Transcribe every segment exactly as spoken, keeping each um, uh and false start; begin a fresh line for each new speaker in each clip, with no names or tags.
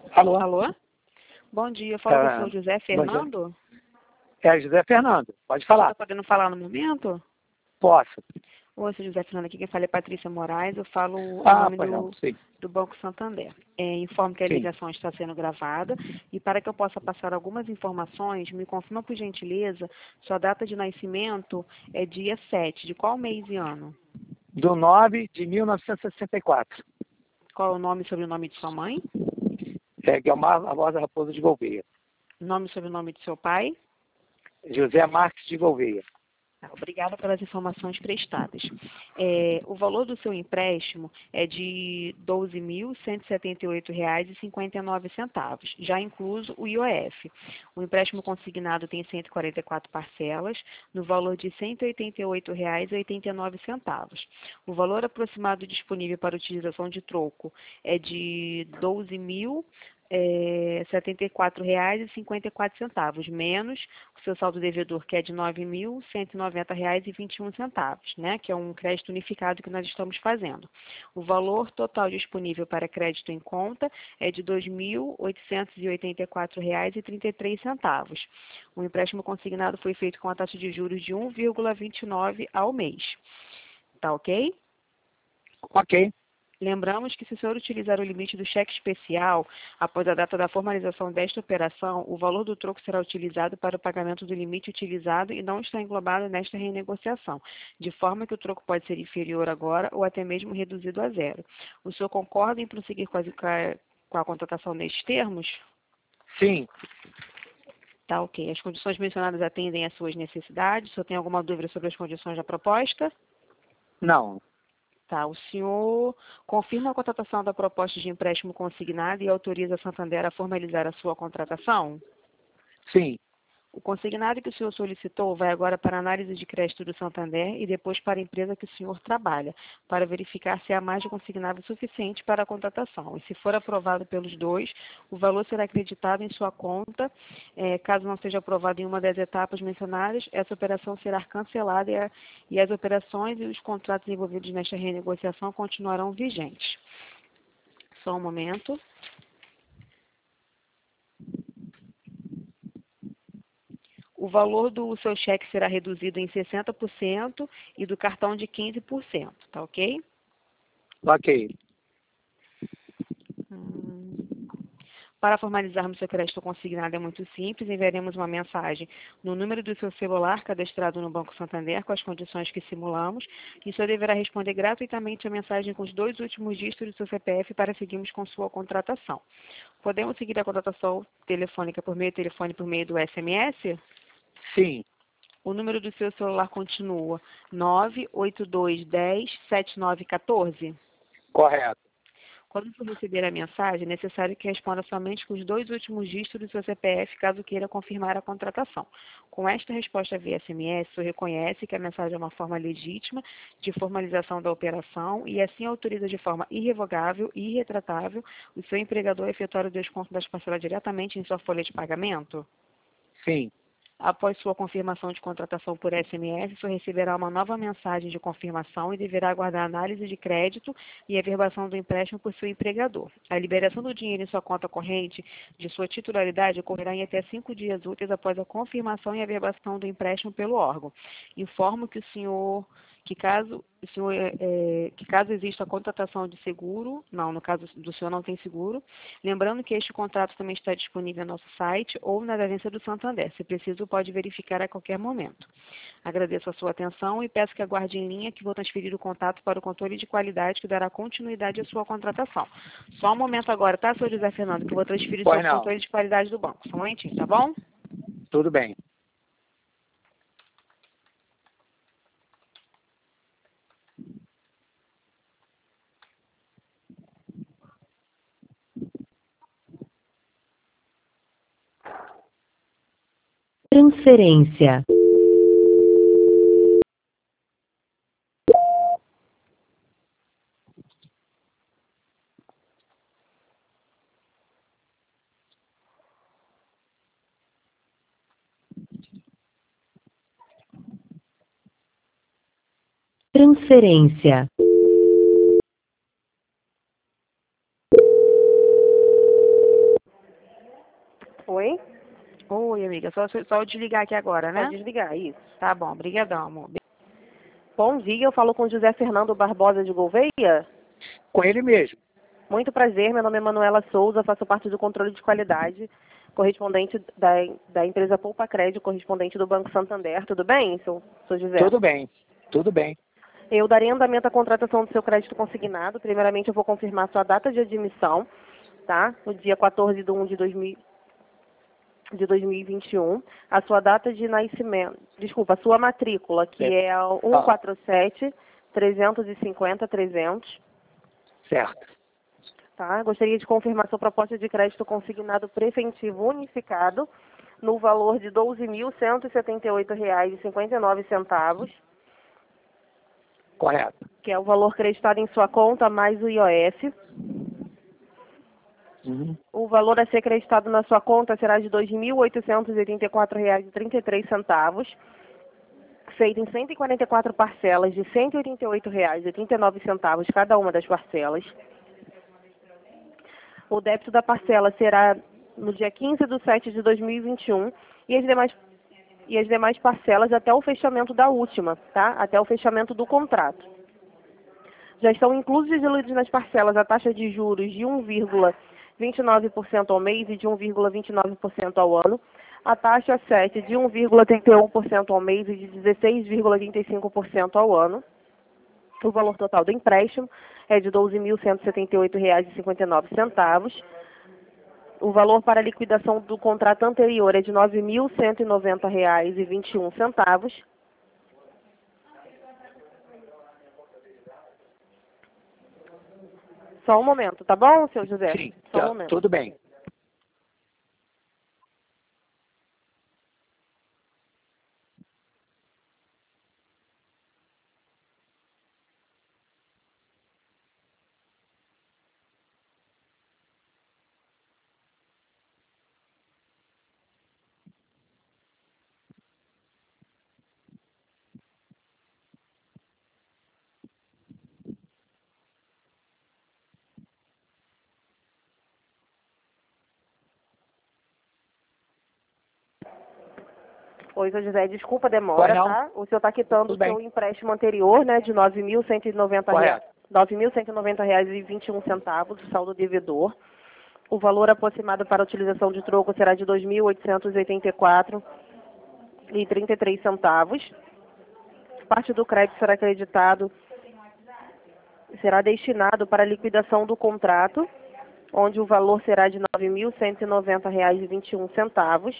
Alô?
Alô? Bom dia, eu falo com o
É,
senhor José
bom dia.
Fernando.
É José Fernando, pode
Você
falar.
está podendo falar no momento?
Posso.
Oi, senhor José Fernando, aqui quem fala é Patrícia Moraes, eu falo em
Ah,
nome
pois não,
do,
sim.
do Banco Santander. É, informo que a
Sim.
ligação está sendo gravada e para que eu possa passar algumas informações, me confirma por gentileza, sua data de nascimento é dia sete, de qual mês e ano?
Do nove de mil novecentos e sessenta e quatro.
Qual é o nome e sobrenome de sua mãe?
É Guilmar Barbosa Raposo de Gouveia.
Nome e sobrenome de seu pai?
José Marques de Gouveia.
Tá, obrigada pelas informações prestadas. É, o valor do seu empréstimo é de doze mil cento e setenta e oito reais e cinquenta e nove centavos, já incluso o I O F. O empréstimo consignado tem cento e quarenta e quatro parcelas, no valor de cento e oitenta e oito reais e oitenta e nove centavos. O valor aproximado disponível para utilização de troco é de doze mil É, setenta e quatro reais e cinquenta e quatro centavos, menos o seu saldo devedor, que é de nove mil cento e noventa reais e vinte e um centavos, né, que é um crédito unificado que nós estamos fazendo. O valor total disponível para crédito em conta é de dois mil oitocentos e oitenta e quatro reais e trinta e três centavos. O empréstimo consignado foi feito com a taxa de juros de um vírgula vinte e nove ao mês. Tá ok?
Ok.
Lembramos que se o senhor utilizar o limite do cheque especial após a data da formalização desta operação, o valor do troco será utilizado para o pagamento do limite utilizado e não está englobado nesta renegociação, de forma que o troco pode ser inferior agora ou até mesmo reduzido a zero. O senhor concorda em prosseguir com a, com a contratação nestes termos?
Sim.
Tá ok. As condições mencionadas atendem às suas necessidades? O senhor tem alguma dúvida sobre as condições da proposta?
Não.
Tá, o senhor confirma a contratação da proposta de empréstimo consignado e autoriza a Santander a formalizar a sua contratação?
Sim.
O consignado que o senhor solicitou vai agora para a análise de crédito do Santander e depois para a empresa que o senhor trabalha, para verificar se há margem consignável suficiente para a contratação. E se for aprovado pelos dois, o valor será acreditado em sua conta. É, caso não seja aprovado em uma das etapas mencionadas, essa operação será cancelada e, a, e as operações e os contratos envolvidos nesta renegociação continuarão vigentes. Só um momento. O valor do seu cheque será reduzido em sessenta por cento e do cartão de quinze por cento, tá ok?
Ok.
Hum. Para formalizarmos seu crédito consignado é muito simples, enviaremos uma mensagem no número do seu celular cadastrado no Banco Santander com as condições que simulamos e o senhor deverá responder gratuitamente a mensagem com os dois últimos dígitos do seu C P F para seguirmos com sua contratação. Podemos seguir a contratação telefônica por meio do telefone por meio do S M S?
Sim.
O número do seu celular continua nove oito dois um zero sete nove um quatro.
Correto.
Quando for receber a mensagem, é necessário que responda somente com os dois últimos dígitos do seu C P F, caso queira confirmar a contratação. Com esta resposta via S M S, o senhor reconhece que a mensagem é uma forma legítima de formalização da operação e assim autoriza de forma irrevogável e irretratável o seu empregador a efetuar o desconto das parcelas diretamente em sua folha de pagamento?
Sim.
Após sua confirmação de contratação por S M S, o senhor receberá uma nova mensagem de confirmação e deverá aguardar a análise de crédito e a averbação do empréstimo por seu empregador. A liberação do dinheiro em sua conta corrente de sua titularidade ocorrerá em até cinco dias úteis após a confirmação e averbação do empréstimo pelo órgão. Informo que o senhor, que caso, o senhor, é, que caso exista a contratação de seguro, não, no caso do senhor não tem seguro, lembrando que este contrato também está disponível no nosso site ou na agência do Santander. Se preciso, pode verificar a qualquer momento. Agradeço a sua atenção e peço que aguarde em linha que vou transferir o contato para o controle de qualidade que dará continuidade à sua contratação. Só um momento agora, tá, senhor José Fernando, que eu vou transferir
Pois
sobre o
não.
controle de qualidade do banco. Só um momentinho, tá bom?
Tudo bem.
Transferência. Transferência.
Oi, amiga. Só, só eu desligar aqui agora, né?
Pode desligar, isso.
Tá bom, brigadão, amor.
Bom dia, eu falo com José Fernando Barbosa de Gouveia.
Com ele mesmo.
Muito prazer, meu nome é Manuela Souza, faço parte do controle de qualidade, correspondente da, da empresa Poupa Crédito, correspondente do Banco Santander. Tudo bem, seu, seu José?
Tudo bem, tudo bem.
Eu darei andamento à contratação do seu crédito consignado. Primeiramente, eu vou confirmar sua data de admissão, tá? No dia quatorze de um de dois mil de dois mil e vinte e um, a sua data de nascimento, desculpa, a sua matrícula, que é, é a cento e quarenta e sete, trezentos e cinquenta, trezentos.
Certo.
Tá? Gostaria de confirmar sua proposta de crédito consignado preventivo unificado no valor de doze mil cento e setenta e oito reais e cinquenta e nove centavos,
Correto.
que é o valor creditado em sua conta mais o I O F.
Uhum.
O valor a ser creditado na sua conta será de dois mil oitocentos e oitenta e quatro reais e trinta e três centavos, feito em cento e quarenta e quatro parcelas de cento e oitenta e oito reais e trinta e nove centavos cada uma das parcelas. O débito da parcela será no dia quinze de setembro de dois mil e vinte e um e as demais, e as demais parcelas até o fechamento da última, tá? Até o fechamento do contrato. Já estão inclusos e diluídos nas parcelas a taxa de juros de um vírgula vinte e nove por cento ao mês e de um vírgula vinte e nove por cento ao ano, a taxa sete de um vírgula trinta e um por cento ao mês e de dezesseis vírgula trinta e cinco por cento ao ano. O valor total do empréstimo é de doze mil cento e setenta e oito reais e cinquenta e nove centavos. O valor para a liquidação do contrato anterior é de nove mil cento e noventa reais e vinte e um centavos. Só um momento, tá bom, seu José?
Sim,
Só um
tá,
momento.
tudo bem.
Oi, seu José, desculpa a demora,
Pois não.
tá? O senhor está quitando o
Tudo bem.
seu empréstimo anterior, né, de nove mil cento e noventa reais,
Correto.
nove mil cento e noventa reais e vinte e um centavos, o saldo devedor. O valor aproximado para a utilização de troco será de dois mil oitocentos e oitenta e quatro reais e trinta e três centavos. Parte do crédito será acreditado, será destinado para a liquidação do contrato, onde o valor será de nove mil cento e noventa reais e vinte e um centavos,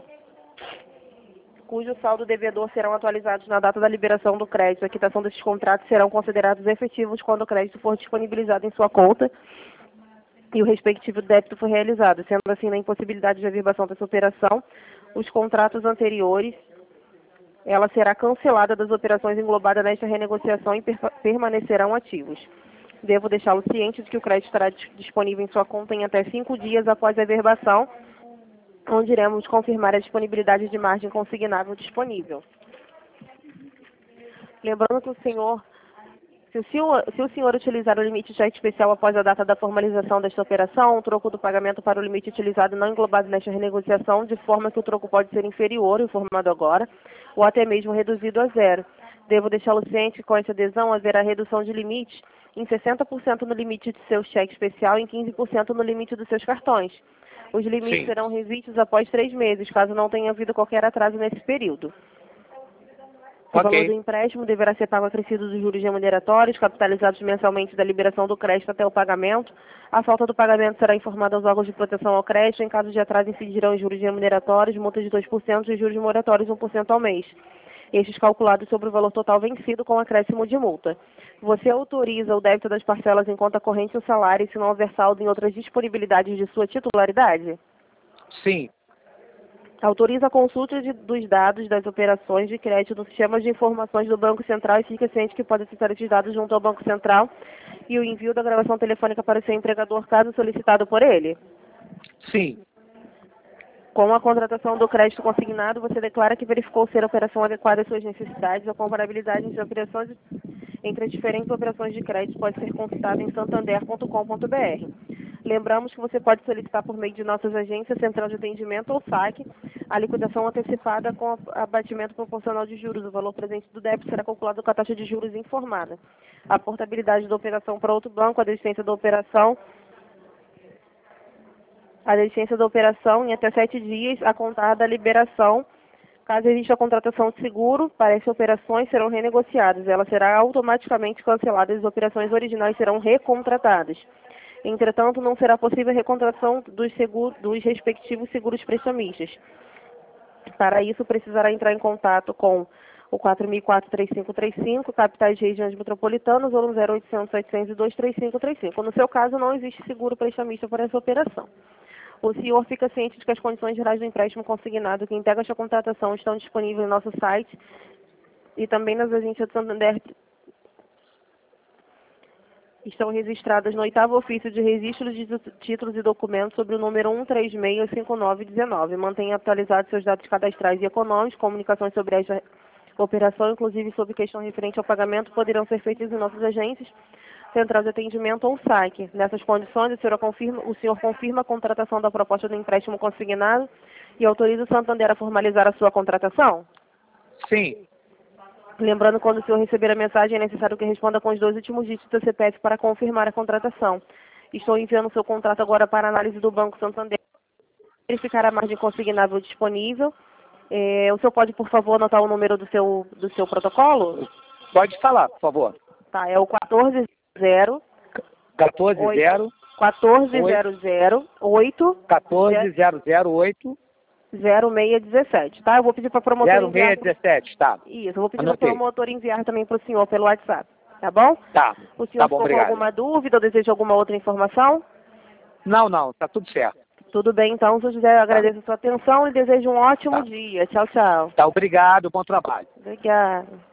cujo saldo devedor serão atualizados na data da liberação do crédito. A quitação desses contratos serão considerados efetivos quando o crédito for disponibilizado em sua conta e o respectivo débito for realizado. Sendo assim, na impossibilidade de averbação dessa operação, os contratos anteriores, ela será cancelada das operações englobadas nesta renegociação e per permanecerão ativos. Devo deixá-lo ciente de que o crédito estará disponível em sua conta em até cinco dias após a averbação, onde iremos confirmar a disponibilidade de margem consignável disponível. Lembrando que o senhor, se o senhor, se o senhor utilizar o limite de cheque especial após a data da formalização desta operação, o troco do pagamento para o limite utilizado não englobado nesta renegociação, de forma que o troco pode ser inferior, informado agora, ou até mesmo reduzido a zero. Devo deixá-lo ciente que com essa adesão haverá redução de limite em sessenta por cento no limite de seu cheque especial e em quinze por cento no limite dos seus cartões. Os limites
Sim.
serão revistos após três meses, caso não tenha havido qualquer atraso nesse período. O
Ok.
valor do empréstimo deverá ser pago acrescido dos juros remuneratórios, capitalizados mensalmente da liberação do crédito até o pagamento. A falta do pagamento será informada aos órgãos de proteção ao crédito. Em caso de atraso, incidirão os juros remuneratórios, multa de dois por cento e juros moratórios um por cento ao mês. Estes calculados sobre o valor total vencido com acréscimo de multa. Você autoriza o débito das parcelas em conta corrente ou salário se não houver saldo em outras disponibilidades de sua titularidade?
Sim.
Autoriza a consulta de, dos dados das operações de crédito no sistema de informações do Banco Central e fica ciente que pode acessar esses dados junto ao Banco Central e o envio da gravação telefônica para o seu empregador, caso solicitado por ele.
Sim.
Com a contratação do crédito consignado, você declara que verificou ser a operação adequada às suas necessidades. A comparabilidade entre operações entre as diferentes operações de crédito pode ser consultada em santander ponto com ponto br. Lembramos que você pode solicitar por meio de nossas agências, central de atendimento ou saque, a liquidação antecipada com abatimento proporcional de juros. O valor presente do débito será calculado com a taxa de juros informada. A portabilidade da operação para outro banco, a desistência da operação, a desistência da operação em até sete dias a contar da liberação. Caso exista a contratação de seguro, para essas operações serão renegociadas. Ela será automaticamente cancelada e as operações originais serão recontratadas. Entretanto, não será possível a recontratação dos, seguro, dos respectivos seguros prestamistas. Para isso, precisará entrar em contato com o quatro mil e quatro, três cinco três cinco, capitais de regiões metropolitanas, ou no zero oitocentos, setecentos e dois, três cinco três cinco. No seu caso, não existe seguro prestamista para essa operação. O senhor fica ciente de que as condições gerais do empréstimo consignado que integra esta contratação estão disponíveis no nosso site e também nas agências de Santander. Estão registradas no oitavo ofício de registro de títulos e documentos sobre o número um três seis cinco nove um nove. Mantenha atualizados seus dados cadastrais e econômicos. Comunicações sobre esta operação, inclusive sobre questão referente ao pagamento, poderão ser feitas em nossas agências, central de atendimento ou saque. Nessas condições, o senhor confirma, o senhor confirma a contratação da proposta do empréstimo consignado e autoriza o Santander a formalizar a sua contratação?
Sim.
Lembrando, quando o senhor receber a mensagem, é necessário que responda com os dois últimos dígitos do C P F para confirmar a contratação. Estou enviando o seu contrato agora para análise do Banco Santander. Verificar a margem consignável disponível. É, o senhor pode, por favor, anotar o número do seu, do seu protocolo?
Pode falar, por favor.
Tá, é o quatorze zero
quatorze zero
quatorze zero zero oito
quatorze zero zero oito
zero seis um sete, tá? Eu vou pedir para a promotora
zero
enviar...
seis um sete, tá.
Isso, eu vou pedir para a
Anotei.
promotora enviar também para o senhor pelo WhatsApp, tá bom?
Tá.
O senhor
Tá bom,
ficou com
obrigado.
alguma dúvida ou deseja alguma outra informação?
Não, não, tá tudo certo.
Tudo bem, então, se eu José, eu agradeço a sua atenção e desejo um ótimo
Tá.
dia. Tchau, tchau.
Tá, obrigado, bom trabalho.
Obrigada.